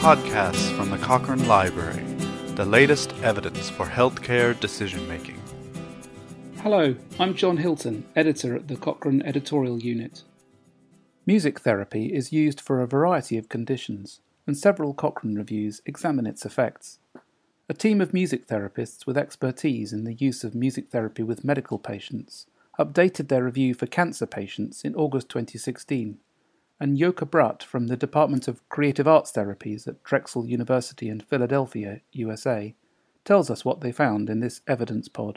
podcasts from the Cochrane Library, the latest evidence for healthcare decision-making. Hello, I'm John Hilton, editor at the Cochrane Editorial Unit. Music therapy is used for a variety of conditions, and several Cochrane reviews examine its effects. A team of music therapists with expertise in the use of music therapy with medical patients updated their review for cancer patients in August 2016, and Yoka Brutt from the Department of Creative Arts Therapies at Drexel University in Philadelphia, USA, tells us what they found in this evidence pod.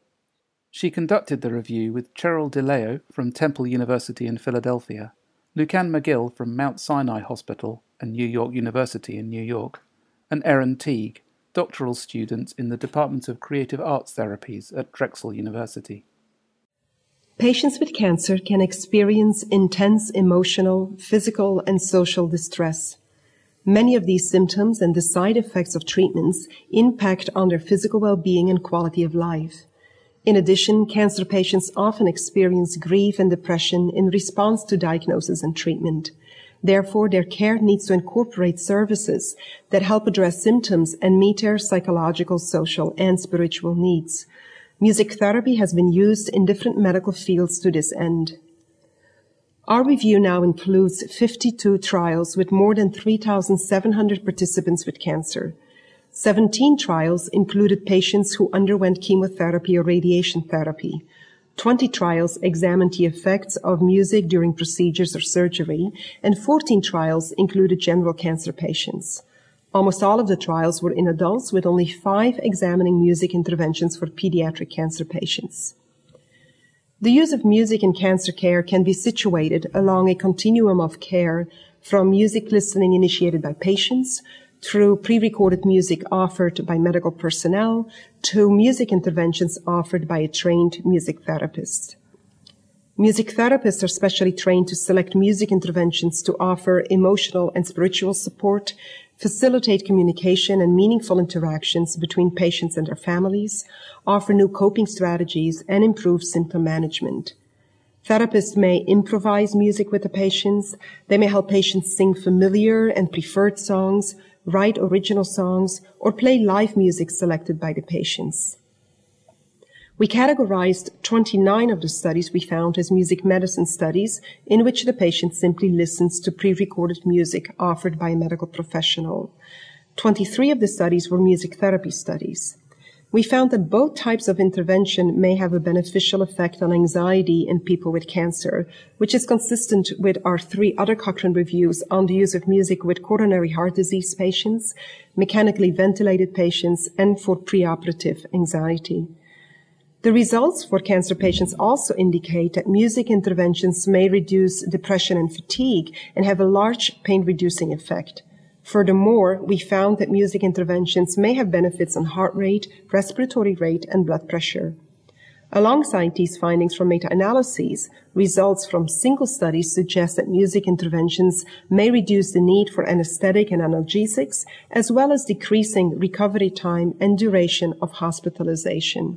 She conducted the review with Cheryl DeLeo from Temple University in Philadelphia, Lucan McGill from Mount Sinai Hospital and New York University in New York, and Erin Teague, doctoral student in the Department of Creative Arts Therapies at Drexel University. Patients with cancer can experience intense emotional, physical, and social distress. Many of these symptoms and the side effects of treatments impact on their physical well-being and quality of life. In addition, cancer patients often experience grief and depression in response to diagnosis and treatment. Therefore, their care needs to incorporate services that help address symptoms and meet their psychological, social, and spiritual needs. Music therapy has been used in different medical fields to this end. Our review now includes 52 trials with more than 3,700 participants with cancer. 17 trials included patients who underwent chemotherapy or radiation therapy. 20 trials examined the effects of music during procedures or surgery, and 14 trials included general cancer patients. Almost all of the trials were in adults, with only 5 examining music interventions for pediatric cancer patients. The use of music in cancer care can be situated along a continuum of care, from music listening initiated by patients, through pre-recorded music offered by medical personnel, to music interventions offered by a trained music therapist. Music therapists are specially trained to select music interventions to offer emotional and spiritual support, facilitate communication and meaningful interactions between patients and their families, offer new coping strategies, and improve symptom management. Therapists may improvise music with the patients. They may help patients sing familiar and preferred songs, write original songs, or play live music selected by the patients. We categorized 29 of the studies we found as music medicine studies, in which the patient simply listens to pre-recorded music offered by a medical professional. 23 of the studies were music therapy studies. We found that both types of intervention may have a beneficial effect on anxiety in people with cancer, which is consistent with our 3 other Cochrane reviews on the use of music with coronary heart disease patients, mechanically ventilated patients, and for preoperative anxiety. The results for cancer patients also indicate that music interventions may reduce depression and fatigue and have a large pain-reducing effect. Furthermore, we found that music interventions may have benefits on heart rate, respiratory rate, and blood pressure. Alongside these findings from meta-analyses, results from single studies suggest that music interventions may reduce the need for anesthetic and analgesics, as well as decreasing recovery time and duration of hospitalization.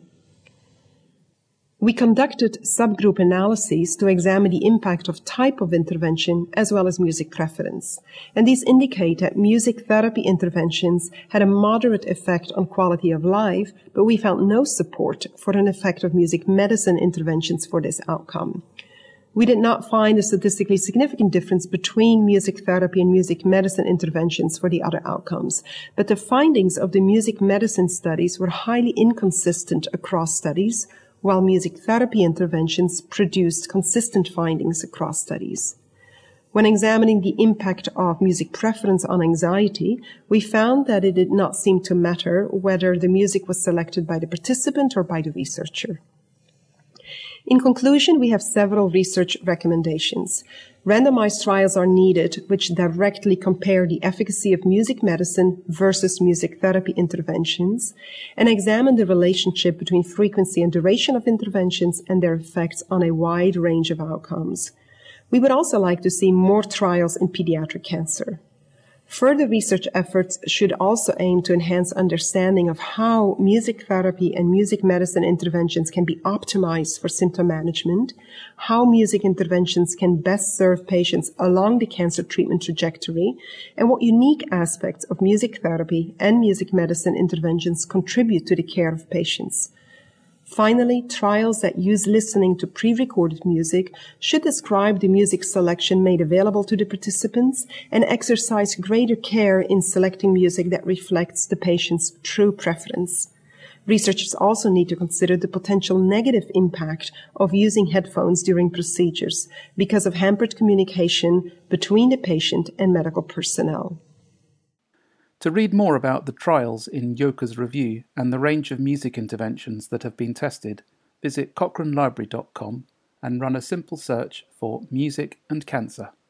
We conducted subgroup analyses to examine the impact of type of intervention as well as music preference. And these indicate that music therapy interventions had a moderate effect on quality of life, but we found no support for an effect of music medicine interventions for this outcome. We did not find a statistically significant difference between music therapy and music medicine interventions for the other outcomes, but the findings of the music medicine studies were highly inconsistent across studies, while music therapy interventions produced consistent findings across studies. When examining the impact of music preference on anxiety, we found that it did not seem to matter whether the music was selected by the participant or by the researcher. In conclusion, we have several research recommendations. Randomized trials are needed which directly compare the efficacy of music medicine versus music therapy interventions and examine the relationship between frequency and duration of interventions and their effects on a wide range of outcomes. We would also like to see more trials in pediatric cancer. Further research efforts should also aim to enhance understanding of how music therapy and music medicine interventions can be optimized for symptom management, how music interventions can best serve patients along the cancer treatment trajectory, and what unique aspects of music therapy and music medicine interventions contribute to the care of patients. Finally, trials that use listening to pre-recorded music should describe the music selection made available to the participants and exercise greater care in selecting music that reflects the patient's true preference. Researchers also need to consider the potential negative impact of using headphones during procedures because of hampered communication between the patient and medical personnel. To read more about the trials in Yoka's review and the range of music interventions that have been tested, visit cochranelibrary.com and run a simple search for music and cancer.